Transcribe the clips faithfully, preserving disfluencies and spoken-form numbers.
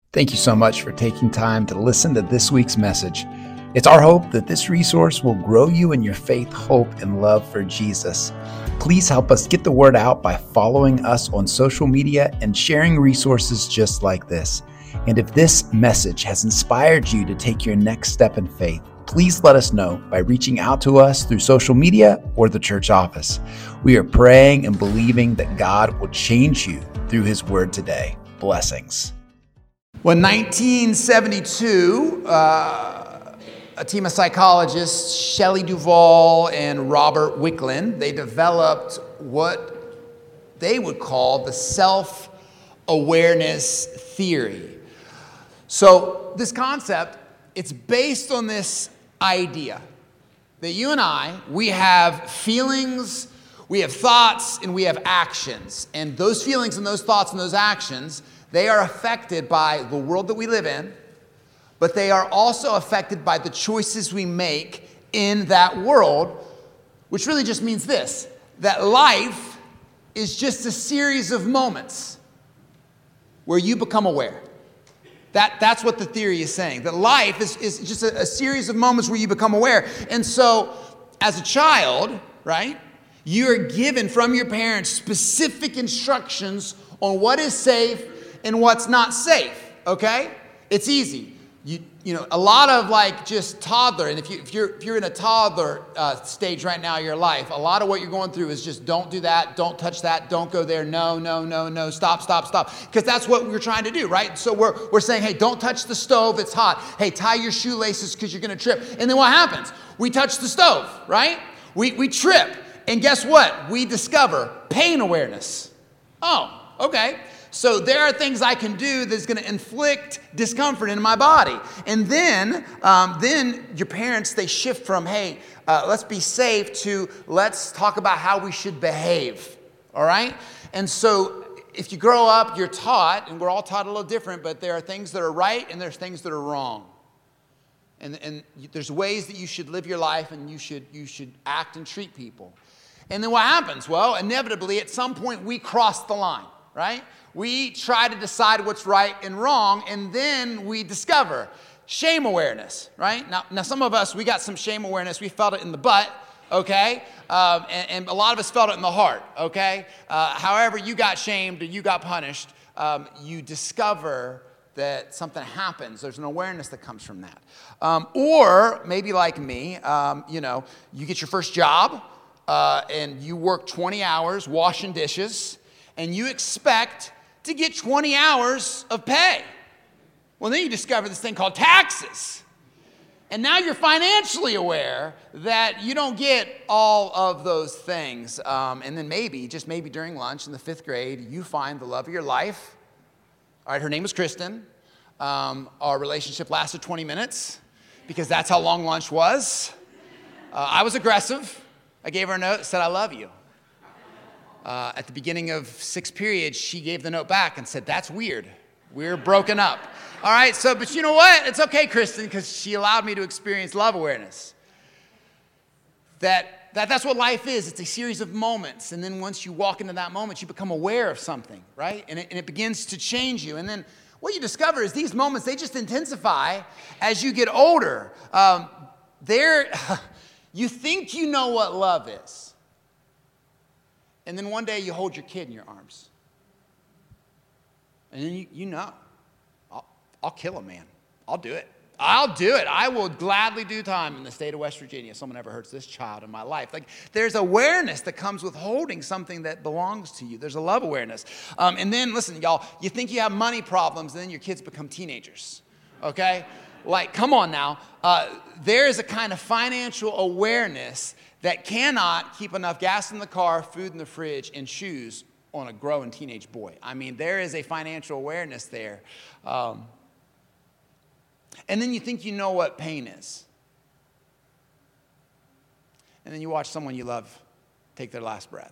Thank you so much for taking time to listen to this week's message. It's our hope that this resource will grow you in your faith, hope, and love for Jesus. Please help us get the word out by following us on social media and sharing resources just like this. And if this message has inspired you to take your next step in faith, please let us know by reaching out to us through social media or the church office. We are praying and believing that God will change you through his word today. Blessings. Well, in nineteen seventy-two, uh, a team of psychologists, Shelley Duvall and Robert Wicklund, they developed what they would call the self-awareness theory. So this concept, it's based on this idea that you and I, we have feelings, we have thoughts, and we have actions. And those feelings and those thoughts and those actions, they are affected by the world that we live in, but they are also affected by the choices we make in that world, which really just means this, that life is just a series of moments where you become aware. That, that's what the theory is saying, that life is, is just a, a series of moments where you become aware. And so, as a child, right, you are given from your parents specific instructions on what is safe and what's not safe, okay? It's easy. You you know, a lot of like just toddler, and if, you, if, you're, if you're in a toddler uh, stage right now in your life, a lot of what you're going through is just don't do that, don't touch that, don't go there, no, no, no, no, stop, stop, stop. Because that's what we're trying to do, right? So we're, we're saying, hey, don't touch the stove, it's hot. Hey, tie your shoelaces because you're going to trip. And then what happens? We touch the stove, right? We, we trip. And guess what? We discover pain awareness. Oh, okay. So there are things I can do that's going to inflict discomfort in my body. And then, um, then your parents, they shift from, hey, uh, let's be safe to let's talk about how we should behave. All right? And so if you grow up, you're taught, and we're all taught a little different, but there are things that are right and there's things that are wrong. And, and there's ways that you should live your life and you should, you should act and treat people. And then what happens? Well, inevitably, at some point, we cross the line, right? We try to decide what's right and wrong, and then we discover shame awareness, right? Now, now some of us, we got some shame awareness. We felt it in the butt, okay? Um, and, and a lot of us felt it in the heart, okay? Uh, however you got shamed or you got punished, um, you discover that something happens. There's an awareness that comes from that. Um, or maybe like me, um, you know, you get your first job, uh, and you work twenty hours washing dishes, and you expect to get twenty hours of pay. Well, then you discover this thing called taxes. And now you're financially aware that you don't get all of those things. Um, and then maybe, just maybe during lunch in the fifth grade, you find the love of your life. All right, her name was Kristen. Um, our relationship lasted twenty minutes because that's how long lunch was. Uh, I was aggressive. I gave her a note, said, I love you. Uh, at the beginning of sixth period, she gave the note back and said, that's weird. We're broken up. All right, so, but you know what? It's okay, Kristen, because she allowed me to experience love awareness. That, that that's what life is. It's a series of moments. And then once you walk into that moment, you become aware of something, right? And it, and it begins to change you. And then what you discover is these moments, they just intensify as you get older. Um, they're, you think you know what love is. And then one day you hold your kid in your arms. And then you, you know, I'll, I'll kill a man. I'll do it. I'll do it. I will gladly do time in the state of West Virginia if someone ever hurts this child in my life. Like, there's awareness that comes with holding something that belongs to you. There's a love awareness. Um, and then, listen, y'all, you think you have money problems, and then your kids become teenagers, okay? Like, come on now. Uh, there is a kind of financial awareness that cannot keep enough gas in the car, food in the fridge, and shoes on a growing teenage boy. I mean, there is a financial awareness there. Um, and then you think you know what pain is. And then you watch someone you love take their last breath.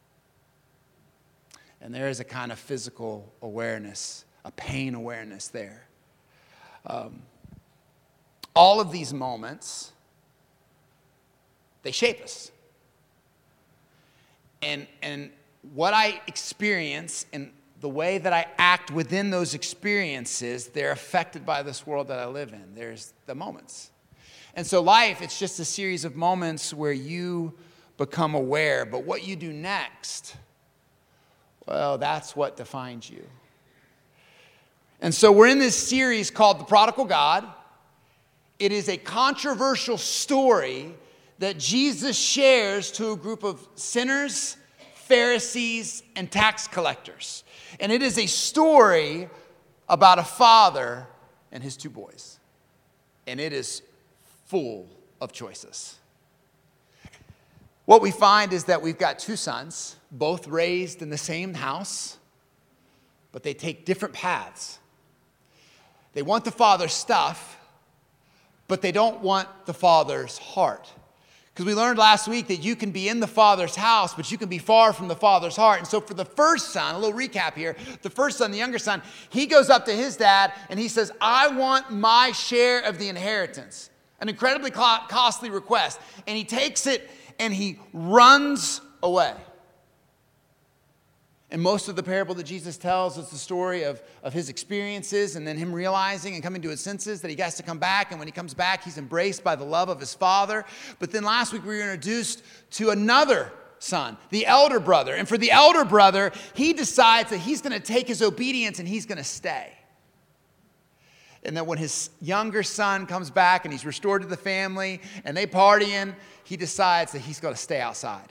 And there is a kind of physical awareness, a pain awareness there. Um, all of these moments, they shape us. And, and what I experience and the way that I act within those experiences, they're affected by this world that I live in. There's the moments. And so life, it's just a series of moments where you become aware. But what you do next, well, that's what defines you. And so we're in this series called The Prodigal God. It is a controversial story that Jesus shares to a group of sinners, Pharisees, and tax collectors. And it is a story about a father and his two boys. And it is full of choices. What we find is that we've got two sons, both raised in the same house, but they take different paths. They want the father's stuff, but they don't want the father's heart. Because we learned last week that you can be in the Father's house, but you can be far from the Father's heart. And so for the first son, a little recap here, the first son, the younger son, he goes up to his dad and he says, I want my share of the inheritance. An incredibly costly request. And he takes it and he runs away. And most of the parable that Jesus tells is the story of, of his experiences and then him realizing and coming to his senses that he has to come back. And when he comes back, he's embraced by the love of his father. But then last week we were introduced to another son, the elder brother. And for the elder brother, he decides that he's going to take his obedience and he's going to stay. And then when his younger son comes back and he's restored to the family and they partying, he decides that he's going to stay outside.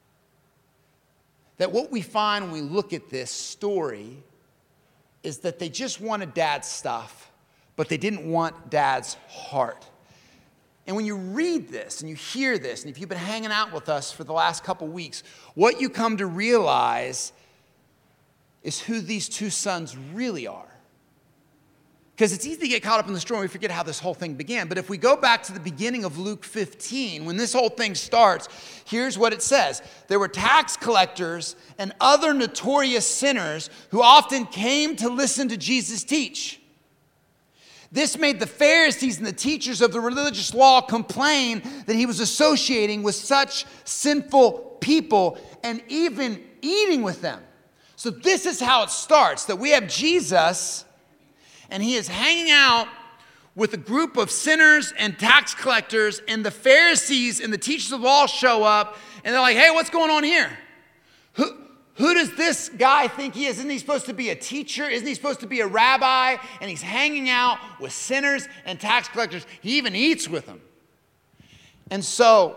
That what we find when we look at this story is that they just wanted dad's stuff, but they didn't want dad's heart. And when you read this and you hear this, and if you've been hanging out with us for the last couple weeks, what you come to realize is who these two sons really are. Because it's easy to get caught up in the story and we forget how this whole thing began. But if we go back to the beginning of Luke fifteen, when this whole thing starts, here's what it says. There were tax collectors and other notorious sinners who often came to listen to Jesus teach. This made the Pharisees and the teachers of the religious law complain that he was associating with such sinful people and even eating with them. So this is how it starts, that we have Jesus, and he is hanging out with a group of sinners and tax collectors, and the Pharisees and the teachers of the law show up, and they're like, hey, what's going on here? Who, who does this guy think he is? Isn't he supposed to be a teacher? Isn't he supposed to be a rabbi? And he's hanging out with sinners and tax collectors. He even eats with them. And so,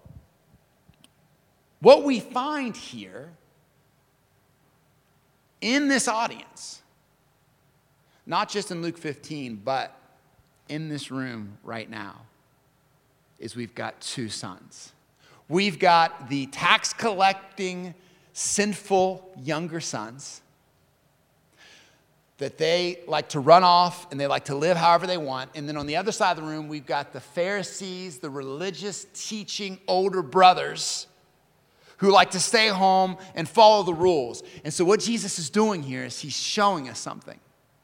what we find here in this audience, not just in Luke fifteen, but in this room right now, is we've got two sons. We've got the tax collecting, sinful younger sons that they like to run off and they like to live however they want. And then on the other side of the room, we've got the Pharisees, the religious teaching older brothers who like to stay home and follow the rules. And so what Jesus is doing here is he's showing us something.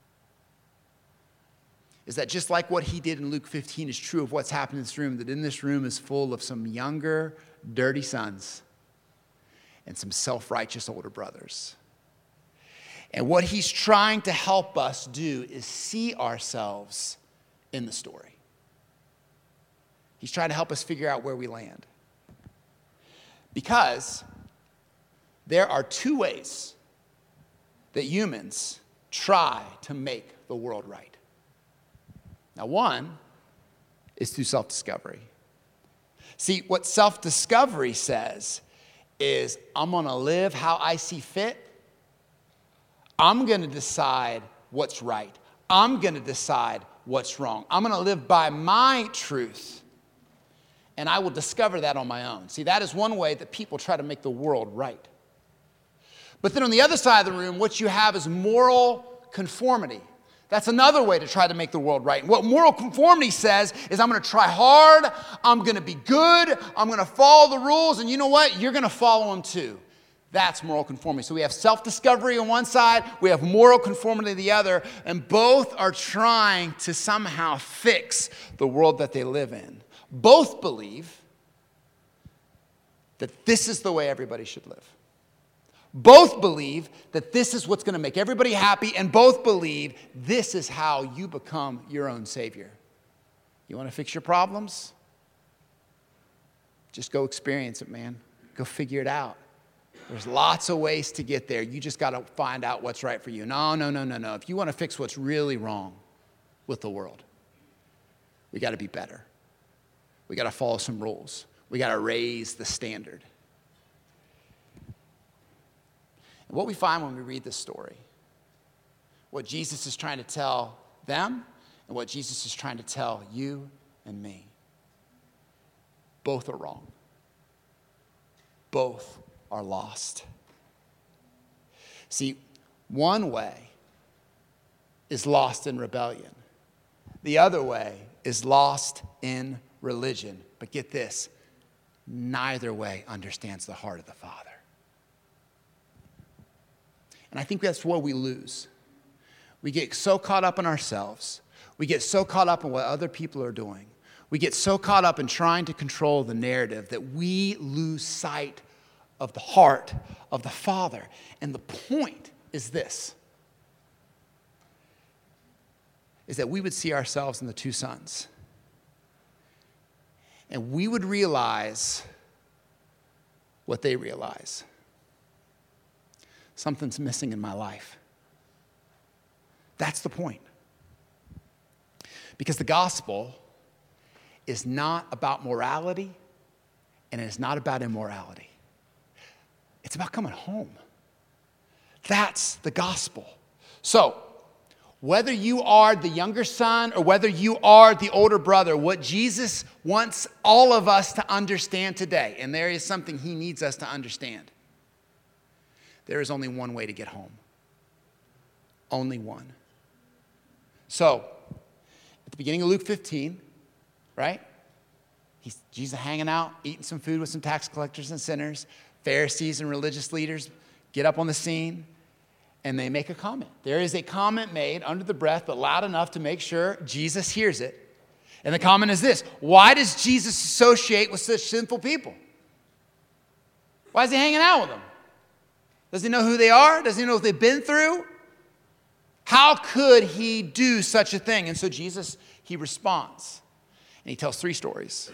Is that just like what he did in Luke fifteen is true of what's happened in this room, that in this room is full of some younger, dirty sons and some self-righteous older brothers. And what he's trying to help us do is see ourselves in the story. He's trying to help us figure out where we land. Because there are two ways that humans try to make the world right. Now, one is through self-discovery. See, what self-discovery says is, I'm going to live how I see fit. I'm going to decide what's right. I'm going to decide what's wrong. I'm going to live by my truth. And I will discover that on my own. See, that is one way that people try to make the world right. But then on the other side of the room, what you have is moral conformity. That's another way to try to make the world right. And what moral conformity says is, I'm going to try hard, I'm going to be good, I'm going to follow the rules, and you know what? You're going to follow them too. That's moral conformity. So we have self-discovery on one side, we have moral conformity on the other, and both are trying to somehow fix the world that they live in. Both believe that this is the way everybody should live. Both believe that this is what's going to make everybody happy, and both believe this is how you become your own savior. You want to fix your problems? Just go experience it, man. Go figure it out. There's lots of ways to get there. You just got to find out what's right for you. No, no, no, no, no. If you want to fix what's really wrong with the world, we got to be better. We got to follow some rules. We got to raise the standard. And what we find when we read this story, what Jesus is trying to tell them and what Jesus is trying to tell you and me, both are wrong. Both are lost. See, one way is lost in rebellion. The other way is lost in religion. But get this, neither way understands the heart of the Father. And I think that's where we lose. We get so caught up in ourselves. We get so caught up in what other people are doing. We get so caught up in trying to control the narrative that we lose sight of the heart of the Father. And the point is this, is that we would see ourselves in the two sons. And we would realize what they realize. Something's missing in my life. That's the point. Because the gospel is not about morality, and it is not about immorality. It's about coming home. That's the gospel. So, whether you are the younger son or whether you are the older brother, what Jesus wants all of us to understand today, and there is something he needs us to understand, there is only one way to get home. Only one. So, at the beginning of Luke fifteen, right? He's, Jesus hanging out, eating some food with some tax collectors and sinners. Pharisees and religious leaders get up on the scene, and they make a comment. There is a comment made under the breath, but loud enough to make sure Jesus hears it. And the comment is this: why does Jesus associate with such sinful people? Why is he hanging out with them? Does he know who they are? Does he know what they've been through? How could he do such a thing? And so Jesus, he responds. And he tells three stories.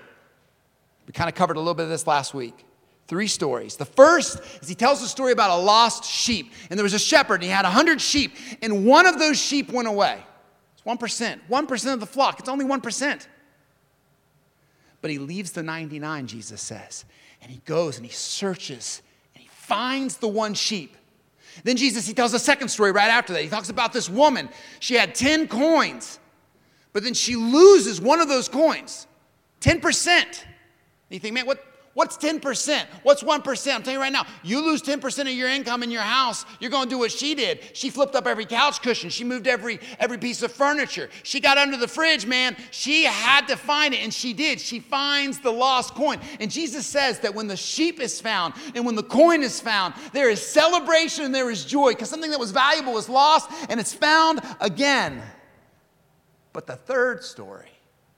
We kind of covered a little bit of this last week. Three stories. The first is he tells a story about a lost sheep. And there was a shepherd, and he had a hundred sheep. And one of those sheep went away. It's one percent. one percent of the flock. It's only one percent. But he leaves the ninety-nine, Jesus says. And he goes and he searches. And he finds the one sheep. Then Jesus, he tells a second story right after that. He talks about this woman. She had ten coins. But then she loses one of those coins. ten percent. And you think, man, what? What's ten percent? What's one percent? I'm telling you right now, you lose ten percent of your income in your house, you're going to do what she did. She flipped up every couch cushion. She moved every, every piece of furniture. She got under the fridge, man. She had to find it, and she did. She finds the lost coin. And Jesus says that when the sheep is found and when the coin is found, there is celebration and there is joy because something that was valuable was lost and it's found again. But the third story,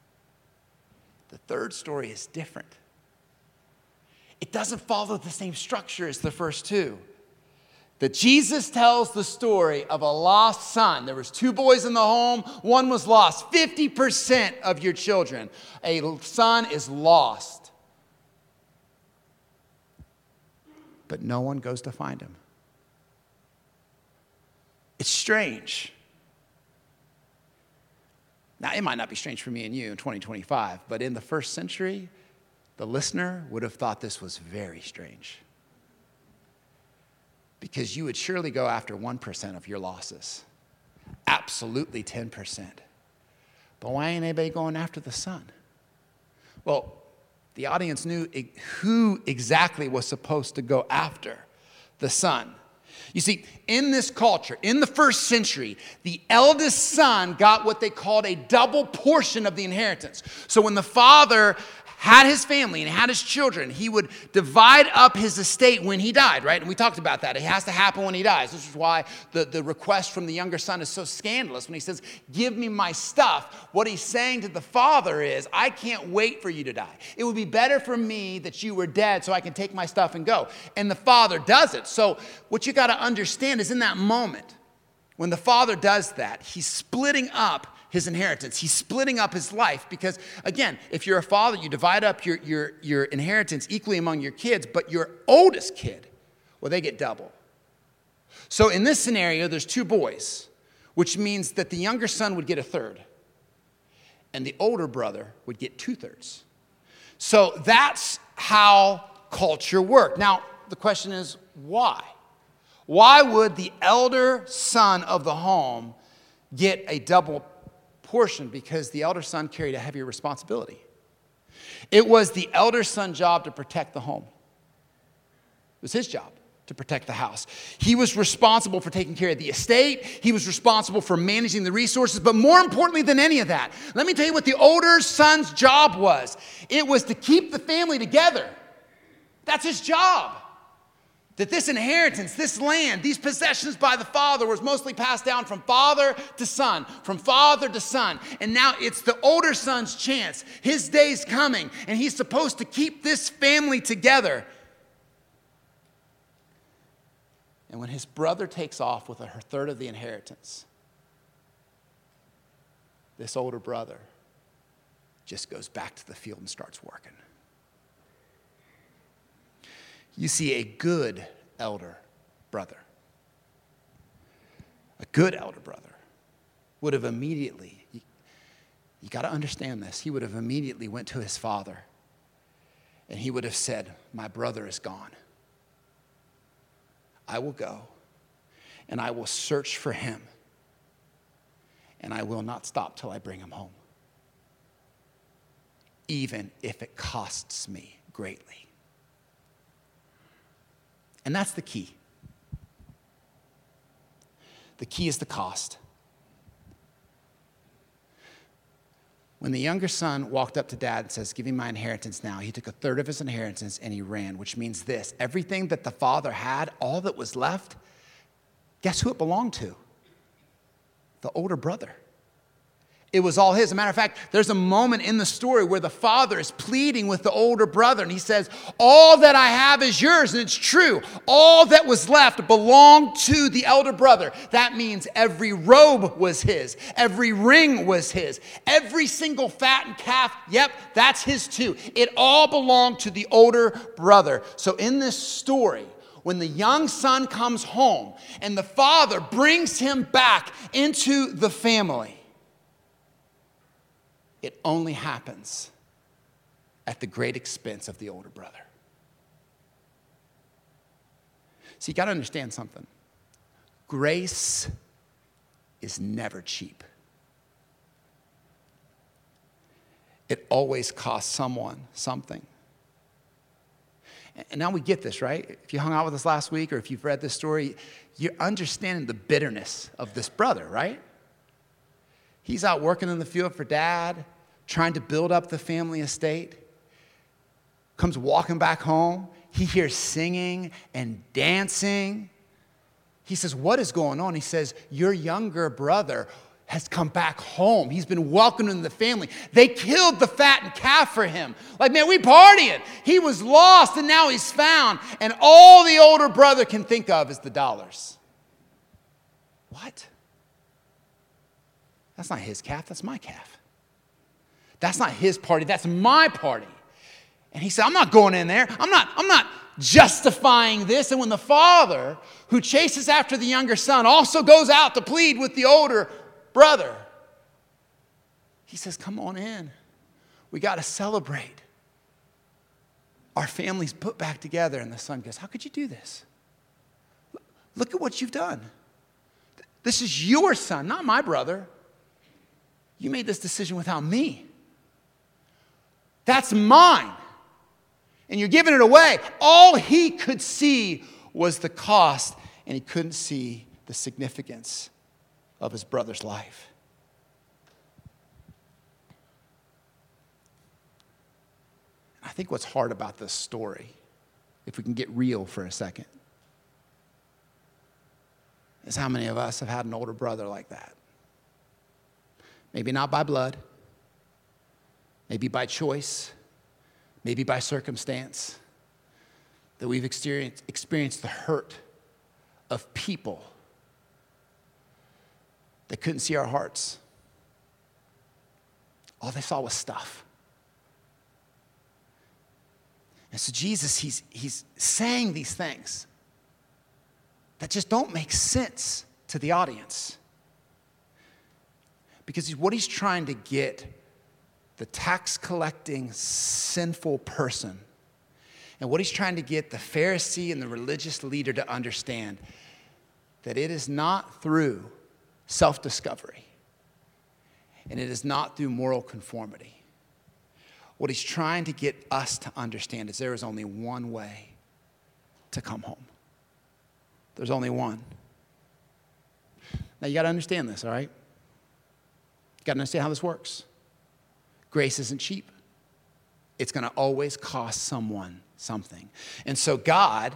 the third story is different. It doesn't follow the same structure as the first two. That Jesus tells the story of a lost son. There was two boys in the home. One was lost. fifty percent of your children, a son is lost. But no one goes to find him. It's strange. Now, it might not be strange for me and you in twenty twenty-five, but in the first century, the listener would have thought this was very strange. Because you would surely go after one percent of your losses. Absolutely ten percent. But why ain't anybody going after the son? Well, the audience knew who exactly was supposed to go after the son. You see, in this culture, in the first century, the eldest son got what they called a double portion of the inheritance. So when the father had his family and had his children, he would divide up his estate when he died, right? And we talked about that. It has to happen when he dies. This is why the, the request from the younger son is so scandalous. When he says, give me my stuff, what he's saying to the father is, I can't wait for you to die. It would be better for me that you were dead so I can take my stuff and go. And the father does it. So what you got to understand is in that moment, when the father does that, he's splitting up his inheritance. He's splitting up his life because, again, if you're a father, you divide up your, your, your inheritance equally among your kids, but your oldest kid, well, they get double. So in this scenario, there's two boys, which means that the younger son would get a third, and the older brother would get two-thirds. So that's how culture worked. Now, the question is, why? Why would the elder son of the home get a double portion? Because the elder son carried a heavier responsibility. It was the elder son's job to protect the home. It was his job to protect the house. He was responsible for taking care of the estate. He was responsible for managing the resources. But more importantly than any of that, let me tell you what the older son's job was. It was to keep the family together. That's his job. That this inheritance, this land, these possessions by the father was mostly passed down from father to son, from father to son. And now it's the older son's chance. His day's coming, and he's supposed to keep this family together. And when his brother takes off with a third of the inheritance, this older brother just goes back to the field and starts working. You see, a good elder brother, a good elder brother would have immediately, you, you got to understand this, he would have immediately went to his father and he would have said, my brother is gone. I will go and I will search for him and I will not stop till I bring him home, even if it costs me greatly. And that's the key. The key is the cost. When the younger son walked up to dad and says, give me my inheritance now, he took a third of his inheritance and he ran, which means this. Everything that the father had, all that was left, guess who it belonged to? The older brother. It was all his. As a matter of fact, there's a moment in the story where the father is pleading with the older brother, and he says, all that I have is yours, and it's true. All that was left belonged to the elder brother. That means every robe was his. Every ring was his. Every single fattened calf, yep, that's his too. It all belonged to the older brother. So in this story, when the young son comes home and the father brings him back into the family, it only happens at the great expense of the older brother. See, you got to understand something. Grace is never cheap. It always costs someone something. And now we get this, right? If you hung out with us last week or if you've read this story, you're understanding the bitterness of this brother, right? He's out working in the field for dad, trying to build up the family estate. Comes walking back home. He hears singing and dancing. He says, what is going on? He says, your younger brother has come back home. He's been welcomed into the family. They killed the fattened calf for him. Like, man, we partying. He was lost and now he's found. And all the older brother can think of is the dollars. What? That's not his calf, that's my calf. That's not his party, that's my party. And he said, I'm not going in there. I'm not, I'm not justifying this. And when the father who chases after the younger son also goes out to plead with the older brother, he says, come on in. We got to celebrate. Our family's put back together. And the son goes, how could you do this? Look at what you've done. This is your son, not my brother. You made this decision without me. That's mine. And you're giving it away. All he could see was the cost, and he couldn't see the significance of his brother's life. I think what's hard about this story, if we can get real for a second, is how many of us have had an older brother like that. Maybe not by blood, maybe by choice, maybe by circumstance, that we've experienced, experienced the hurt of people that couldn't see our hearts. All they saw was stuff. And so Jesus, he's, he's saying these things that just don't make sense to the audience. Because what he's trying to get the tax collecting, sinful person, and what he's trying to get the Pharisee and the religious leader to understand, that it is not through self-discovery, and it is not through moral conformity. What he's trying to get us to understand is there is only one way to come home. There's only one. Now you got to understand this, all right? You got to understand how this works. Grace isn't cheap. It's going to always cost someone something. And so God,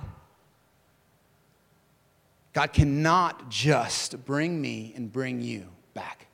God cannot just bring me and bring you back.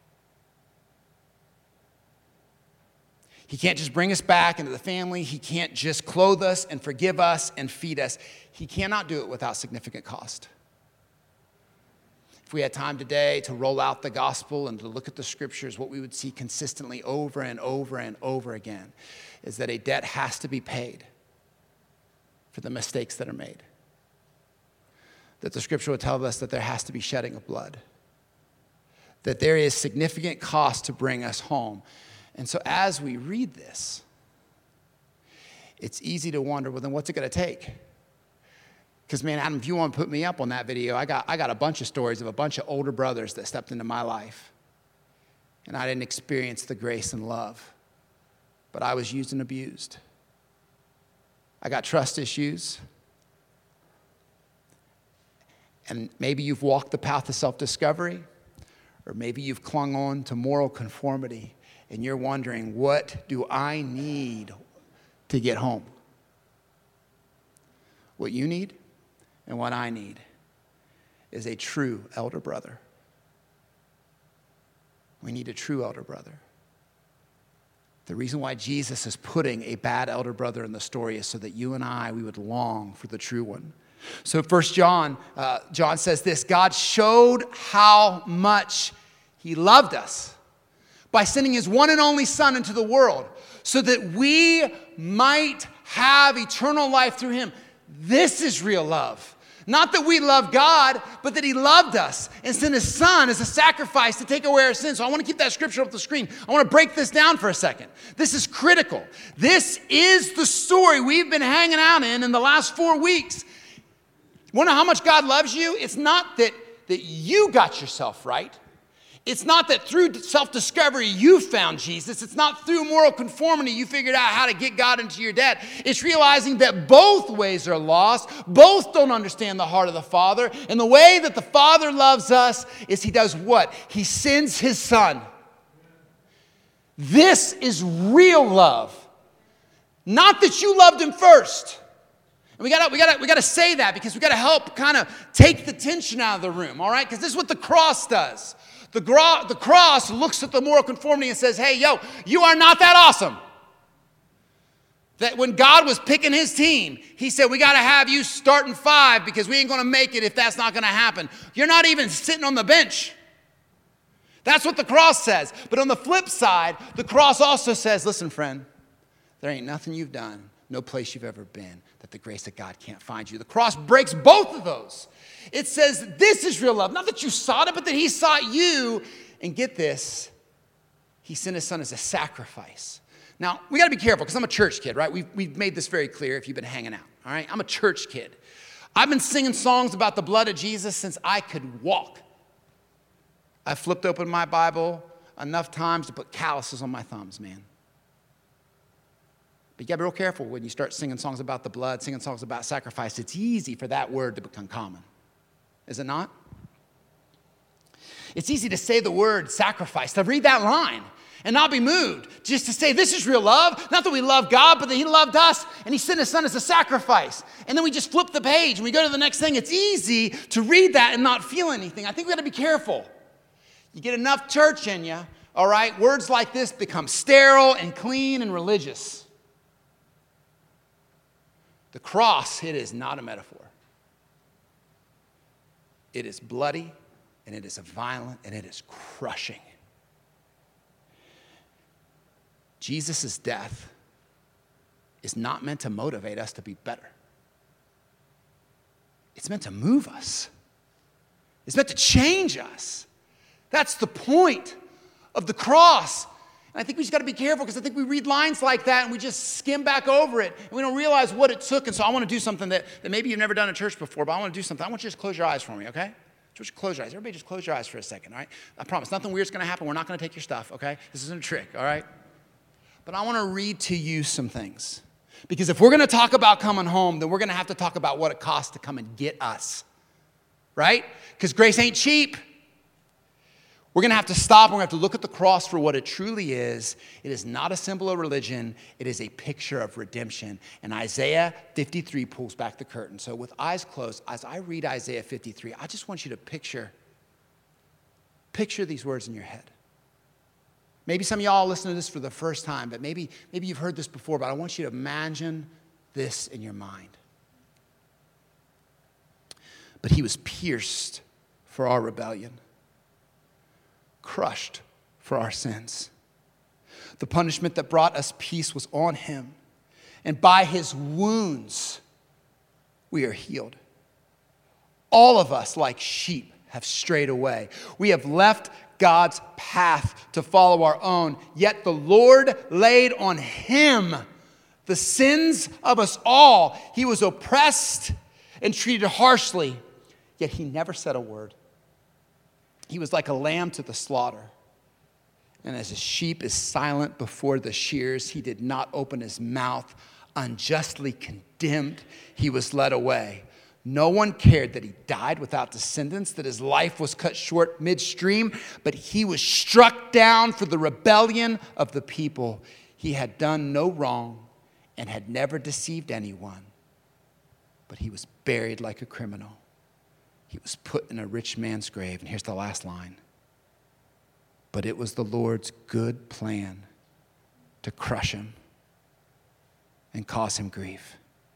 He can't just bring us back into the family. He can't just clothe us and forgive us and feed us. He cannot do it without significant cost. If we had time today to roll out the gospel and to look at the scriptures, what we would see consistently over and over and over again is that a debt has to be paid for the mistakes that are made. That the scripture would tell us that there has to be shedding of blood. That there is significant cost to bring us home. And so as we read this, it's easy to wonder, well, then what's it going to take? Because, man, Adam, if you want to put me up on that video, I got, I got a bunch of stories of a bunch of older brothers that stepped into my life. And I didn't experience the grace and love, but I was used and abused. I got trust issues. And maybe you've walked the path of self-discovery, or maybe you've clung on to moral conformity, and you're wondering, what do I need to get home? What you need and what I need is a true elder brother. We need a true elder brother. The reason why Jesus is putting a bad elder brother in the story is so that you and I, we would long for the true one. So First John, uh, John says this: God showed how much he loved us by sending his one and only Son into the world so that we might have eternal life through him. This is real love. Not that we love God, but that he loved us and sent his Son as a sacrifice to take away our sins. So I want to keep that scripture up the screen. I want to break this down for a second. This is critical. This is the story we've been hanging out in in the last four weeks. You want to know how much God loves you? It's not that, that you got yourself right. It's not that through self-discovery you found Jesus. It's not through moral conformity you figured out how to get God into your debt. It's realizing that both ways are lost. Both don't understand the heart of the Father. And the way that the Father loves us is he does what? He sends his Son. This is real love. Not that you loved him first. And we gotta, we gotta, we gotta say that because we gotta help kind of take the tension out of the room, all right? Because this is what the cross does. The, gro- the cross looks at the moral conformity and says, hey, yo, you are not that awesome. That when God was picking his team, he said, we got to have you starting five because we ain't going to make it if that's not going to happen. You're not even sitting on the bench. That's what the cross says. But on the flip side, the cross also says, listen, friend, there ain't nothing you've done, no place you've ever been, that the grace of God can't find you. The cross breaks both of those. It says this is real love. Not that you sought it, but that he sought you. And get this, he sent his Son as a sacrifice. Now, we got to be careful because I'm a church kid, right? We've, we've made this very clear if you've been hanging out, all right? I'm a church kid. I've been singing songs about the blood of Jesus since I could walk. I flipped open my Bible enough times to put calluses on my thumbs, man. But you got to be real careful when you start singing songs about the blood, singing songs about sacrifice. It's easy for that word to become common. Is it not? It's easy to say the word sacrifice, to read that line, and not be moved, just to say this is real love. Not that we love God, but that he loved us and he sent his son as a sacrifice. And then we just flip the page and we go to the next thing. It's easy to read that and not feel anything. I think we got to be careful. You get enough church in you, all right, words like this become sterile and clean and religious. The cross, it is not a metaphor. It is bloody, and it is violent, and it is crushing. Jesus' death is not meant to motivate us to be better. It's meant to move us. It's meant to change us. That's the point of the cross. And I think we just got to be careful because I think we read lines like that and we just skim back over it and we don't realize what it took. And so I want to do something that, that maybe you've never done in church before, but I want to do something. I want you to just close your eyes for me, okay? Just close your eyes. Everybody just close your eyes for a second, all right? I promise, nothing weird's going to happen. We're not going to take your stuff, okay? This isn't a trick, all right? But I want to read to you some things. Because if we're going to talk about coming home, then we're going to have to talk about what it costs to come and get us, right? Because grace ain't cheap. We're going to have to stop and we're going to have to look at the cross for what it truly is. It is not a symbol of religion. It is a picture of redemption. And Isaiah fifty-three pulls back the curtain. So with eyes closed, as I read Isaiah fifty-three, I just want you to picture, picture these words in your head. Maybe some of y'all listen to this for the first time, but maybe, maybe you've heard this before, but I want you to imagine this in your mind. But he was pierced for our rebellion, crushed for our sins. The punishment that brought us peace was on him, and by his wounds we are healed. All of us, like sheep, have strayed away. We have left God's path to follow our own, yet the Lord laid on him the sins of us all. He was oppressed and treated harshly, yet he never said a word. He was like a lamb to the slaughter. And as a sheep is silent before the shears, he did not open his mouth. Unjustly condemned, he was led away. No one cared that he died without descendants, that his life was cut short midstream, but he was struck down for the rebellion of the people. He had done no wrong and had never deceived anyone, but he was buried like a criminal. He was put in a rich man's grave. And here's the last line. But it was the Lord's good plan to crush him and cause him grief.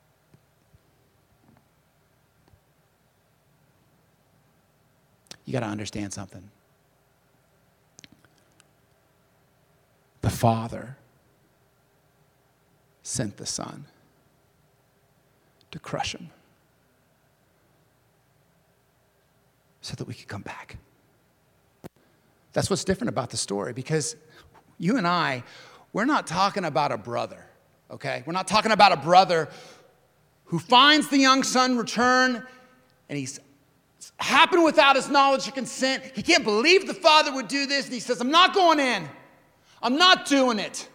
You got to understand something. The Father sent the Son to crush him so that we could come back. That's what's different about the story, because you and I, we're not talking about a brother, okay? We're not talking about a brother who finds the young son return and he's happened without his knowledge or consent. He can't believe the father would do this, and he says, I'm not going in. I'm not doing it.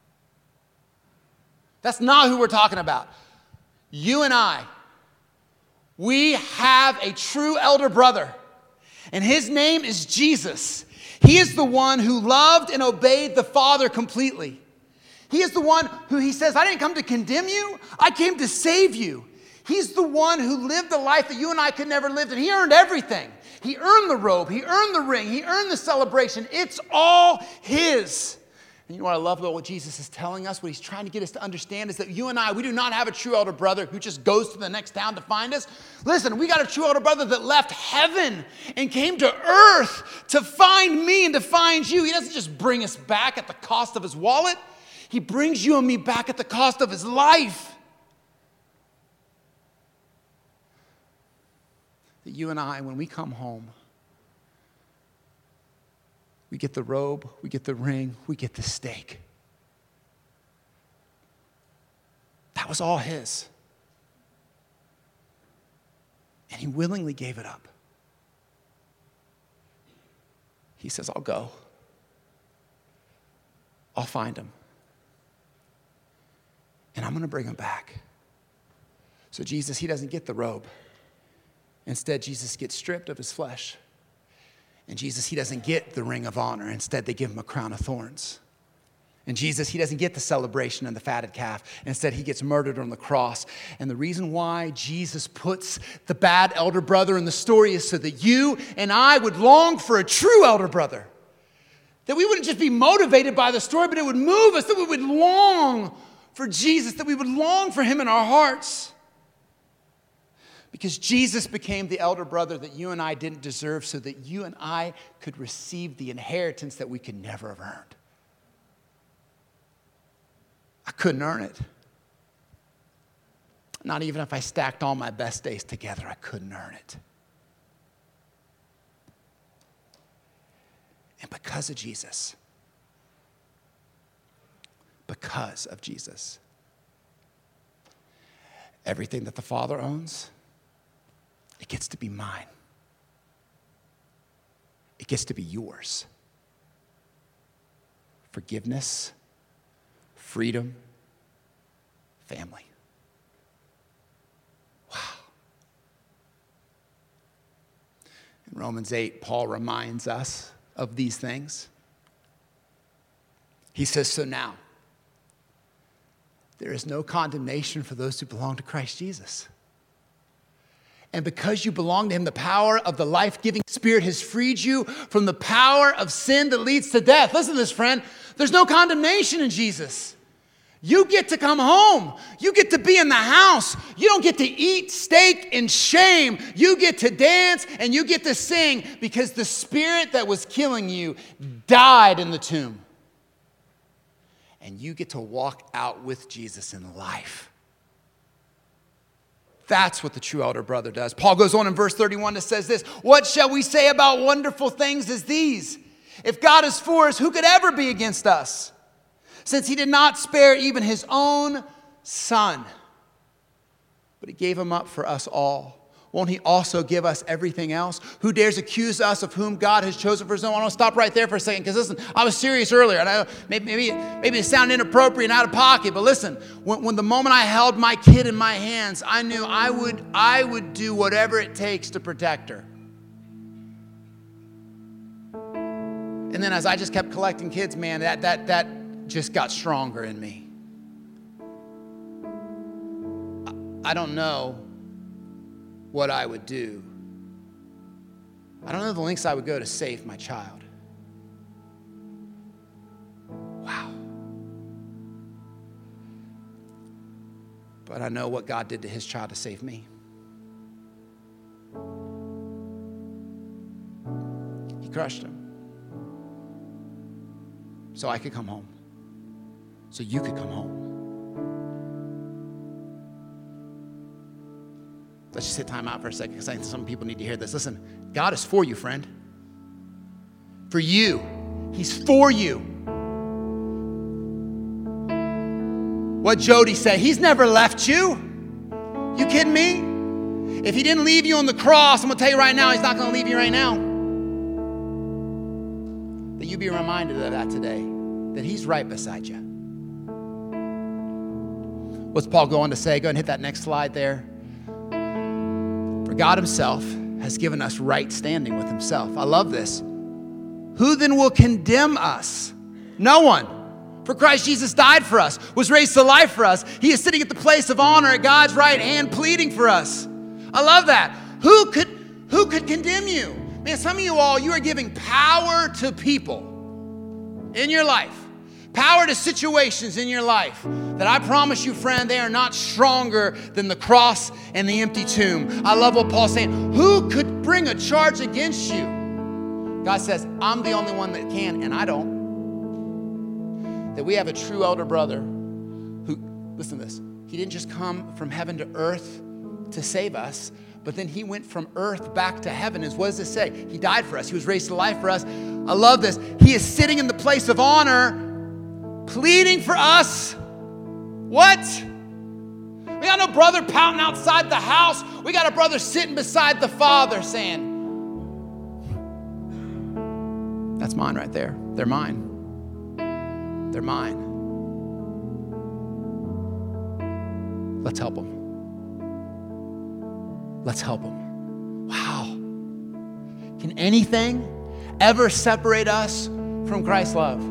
That's not who we're talking about. You and I, we have a true elder brother, and his name is Jesus. He is the one who loved and obeyed the Father completely. He is the one who, he says, I didn't come to condemn you. I came to save you. He's the one who lived the life that you and I could never live, and he earned everything. He earned the robe. He earned the ring. He earned the celebration. It's all his. And you know what I love about what Jesus is telling us? What he's trying to get us to understand is that you and I, we do not have a true elder brother who just goes to the next town to find us. Listen, we got a true elder brother that left heaven and came to earth to find me and to find you. He doesn't just bring us back at the cost of his wallet. He brings you and me back at the cost of his life. That you and I, when we come home, we get the robe, we get the ring, we get the steak. That was all his. And he willingly gave it up. He says, I'll go. I'll find him. And I'm going to bring him back. So Jesus, he doesn't get the robe. Instead, Jesus gets stripped of his flesh. And Jesus, he doesn't get the ring of honor. Instead, they give him a crown of thorns. And Jesus, he doesn't get the celebration and the fatted calf. Instead, he gets murdered on the cross. And the reason why Jesus puts the bad elder brother in the story is so that you and I would long for a true elder brother. That we wouldn't just be motivated by the story, but it would move us, that we would long for Jesus, that we would long for him in our hearts. Because Jesus became the elder brother that you and I didn't deserve so that you and I could receive the inheritance that we could never have earned. I couldn't earn it. Not even if I stacked all my best days together, I couldn't earn it. And because of Jesus, because of Jesus, everything that the Father owns, it gets to be mine. It gets to be yours. Forgiveness, freedom, family. Wow. In Romans eight, Paul reminds us of these things. He says, so now, there is no condemnation for those who belong to Christ Jesus. And because you belong to him, the power of the life-giving Spirit has freed you from the power of sin that leads to death. Listen to this, friend. There's no condemnation in Jesus. You get to come home. You get to be in the house. You don't get to eat steak in shame. You get to dance and you get to sing because the spirit that was killing you died in the tomb. And you get to walk out with Jesus in life. That's what the true elder brother does. Paul goes on in verse thirty-one that says this, what shall we say about wonderful things as these? If God is for us, who could ever be against us? Since he did not spare even his own son, but he gave him up for us all. Won't he also give us everything else? Who dares accuse us of whom God has chosen for his own? I want to stop right there for a second because listen, I was serious earlier. And I, maybe, maybe, maybe it sounded inappropriate and out of pocket, but listen, when, when the moment I held my kid in my hands, I knew I would, I would do whatever it takes to protect her. And then as I just kept collecting kids, man, that, that, that just got stronger in me. I, I don't know what I would do. I don't know the lengths I would go to save my child. Wow. But I know what God did to his child to save me. He crushed him. So I could come home. So you could come home. Let's just hit time out for a second because I think some people need to hear this. Listen, God is for you, friend. For you. He's for you. What Jody said, he's never left you. You kidding me? If he didn't leave you on the cross, I'm going to tell you right now, he's not going to leave you right now. That you be reminded of that today, that he's right beside you. What's Paul go on to say? Go ahead and hit that next slide there. For God himself has given us right standing with himself. I love this. Who then will condemn us? No one. For Christ Jesus died for us, was raised to life for us. He is sitting at the place of honor at God's right hand, pleading for us. I love that. Who could, who could condemn you? Man, some of you all, you are giving power to people in your life. Power to situations in your life that I promise you, friend, they are not stronger than the cross and the empty tomb. I love what Paul's saying. Who could bring a charge against you? God says, I'm the only one that can, and I don't. That we have a true elder brother who, listen to this, he didn't just come from heaven to earth to save us, but then he went from earth back to heaven. What does this say? He died for us. He was raised to life for us. I love this. He is sitting in the place of honor, pleading for us. What? We got no brother pouting outside the house. We got a brother sitting beside the Father saying, that's mine right there. They're mine. They're mine. Let's help them. Let's help them. Wow. Can anything ever separate us from Christ's love?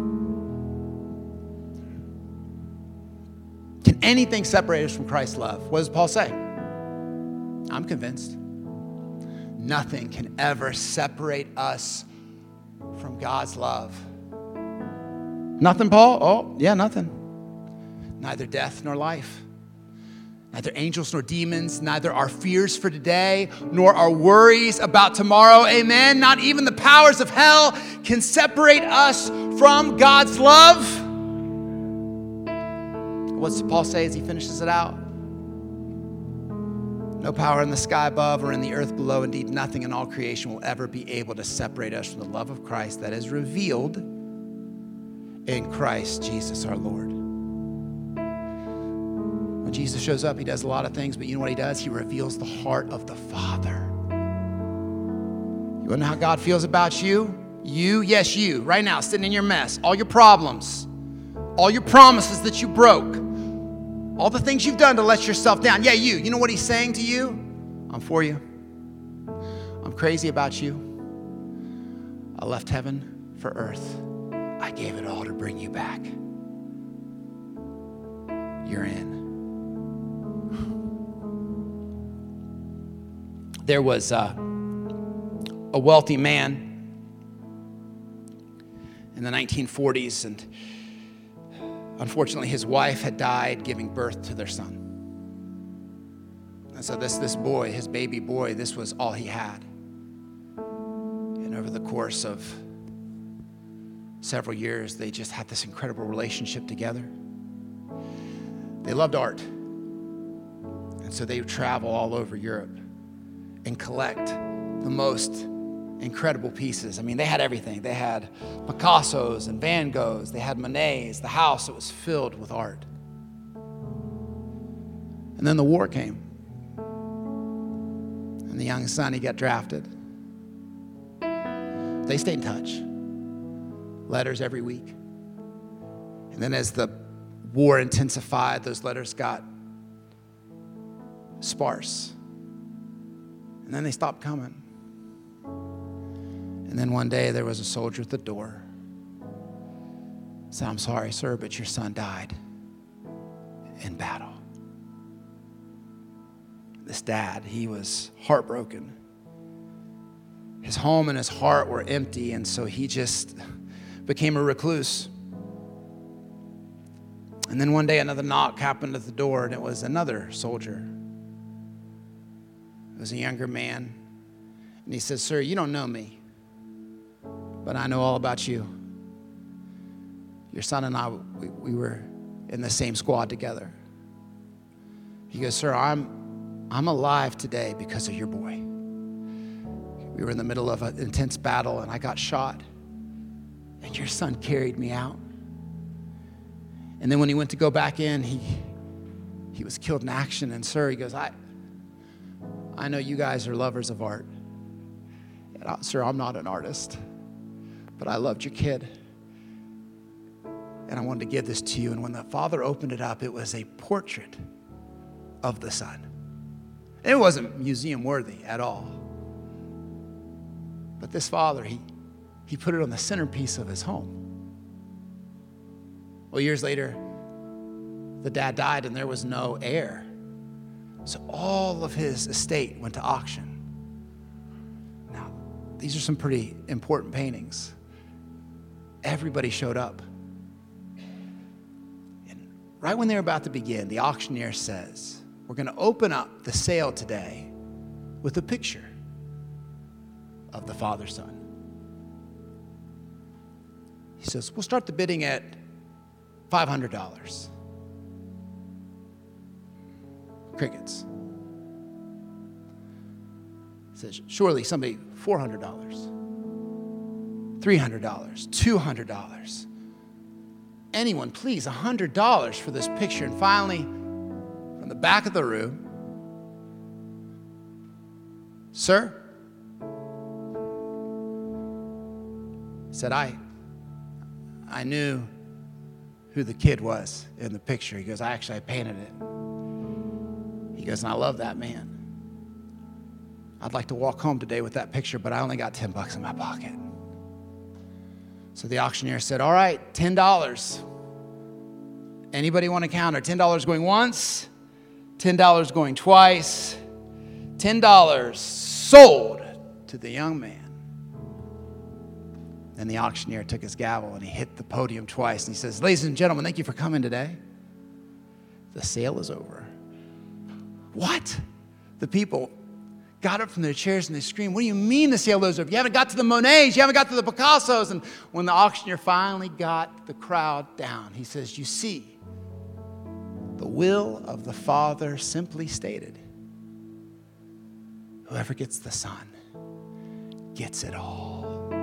Can anything separate us from Christ's love? What does Paul say? I'm convinced. Nothing can ever separate us from God's love. Nothing, Paul? Oh, yeah, nothing. Neither death nor life. Neither angels nor demons, neither our fears for today, nor our worries about tomorrow. Amen. Not even the powers of hell can separate us from God's love. What's Paul say as he finishes it out? No power in the sky above or in the earth below. Indeed, nothing in all creation will ever be able to separate us from the love of Christ that is revealed in Christ Jesus our Lord. When Jesus shows up, he does a lot of things, but you know what he does? He reveals the heart of the Father. You want to know how God feels about you? You, yes, you, right now, sitting in your mess, all your problems, all your promises that you broke, all the things you've done to let yourself down. Yeah, you. You know what he's saying to you? I'm for you. I'm crazy about you. I left heaven for earth. I gave it all to bring you back. You're in. There was uh, a wealthy man in the nineteen forties, and unfortunately, his wife had died giving birth to their son. And so this, this boy, his baby boy, this was all he had. And over the course of several years, they just had this incredible relationship together. They loved art. And so they would travel all over Europe and collect the most incredible pieces. I mean, they had everything. They had Picassos and Van Goghs. They had Monets. The house, it was filled with art. And then the war came. And the young son, he got drafted. They stayed in touch. Letters every week. And then as the war intensified, those letters got sparse. And then they stopped coming. And then one day there was a soldier at the door. Said, I'm sorry, sir, but your son died in battle. This dad, he was heartbroken. His home and his heart were empty, and so he just became a recluse. And then one day another knock happened at the door, and it was another soldier. It was a younger man. And he says, sir, you don't know me, but I know all about you. Your son and I, we, we were in the same squad together. He goes, sir, I'm, I'm alive today because of your boy. We were in the middle of an intense battle, and I got shot. And your son carried me out. And then when he went to go back in, he he was killed in action. And sir, he goes, I I know you guys are lovers of art. And I, sir, I'm not an artist, but I loved your kid. And I wanted to give this to you. And when the father opened it up, it was a portrait of the son. It wasn't museum worthy at all. But this father, he He put it on the centerpiece of his home. Well, years later, the dad died and there was no heir. So all of his estate went to auction. Now, these are some pretty important paintings. Everybody showed up. And right when they were about to begin, the auctioneer says, we're going to open up the sale today with a picture of the father's son. He says, we'll start the bidding at five hundred dollars. Crickets. He says, surely somebody, four hundred dollars, three hundred dollars, two hundred dollars. Anyone, please, one hundred dollars for this picture. And finally, from the back of the room, sir, said, I, I knew who the kid was in the picture. He goes, I actually I painted it. He goes, and I love that man. I'd like to walk home today with that picture, but I only got ten bucks in my pocket. So the auctioneer said, all right, ten dollars. Anybody want to counter? ten dollars going once, ten dollars going twice, ten dollars sold to the young man. Then the auctioneer took his gavel and he hit the podium twice and he says, ladies and gentlemen, thank you for coming today. The sale is over. What? The people got up from their chairs and they screamed, what do you mean the sale is over? You haven't got to the Monets, you haven't got to the Picassos. And when the auctioneer finally got the crowd down, he says, you see, the will of the Father simply stated, whoever gets the Son gets it all.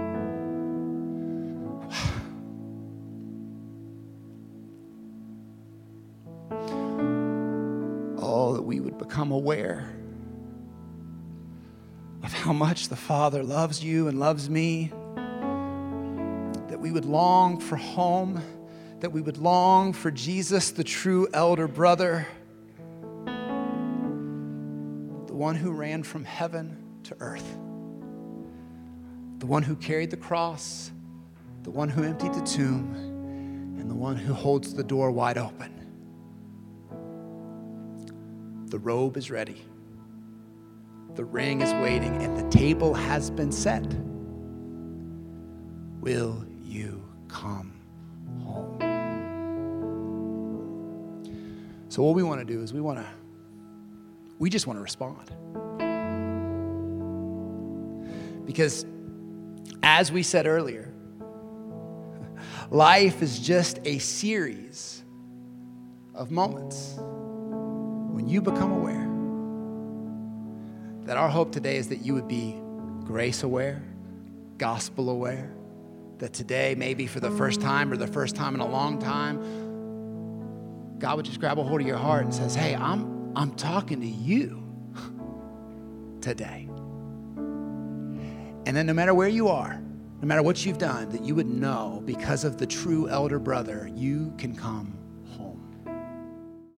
Oh, that we would become aware of how much the Father loves you and loves me, that we would long for home, that we would long for Jesus, the true elder brother, the one who ran from heaven to earth, the one who carried the cross, the one who emptied the tomb, and the one who holds the door wide open. The robe is ready. The ring is waiting, and the table has been set. Will you come home? So what we want to do is we want to, we just want to respond. Because as we said earlier, life is just a series of moments when you become aware. That our hope today is that you would be grace aware, gospel aware, that today, maybe for the first time or the first time in a long time, God would just grab a hold of your heart and says, hey, I'm, I'm talking to you today. And then no matter where you are, no matter what you've done, that you would know because of the true elder brother, you can come